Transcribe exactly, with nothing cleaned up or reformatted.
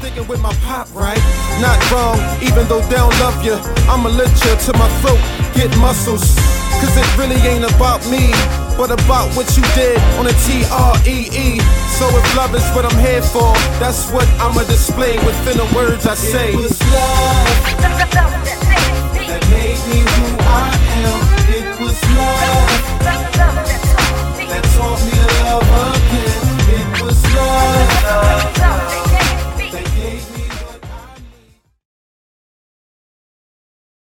singing with my pop, right? Not wrong, even though they don't love you. I'ma let you to my throat, get muscles. Cause it really ain't about me, but about what you did on a T R E E. So if love is what I'm here for, that's what I'ma display within the words I say. It was love that made me who I am. It was love that taught me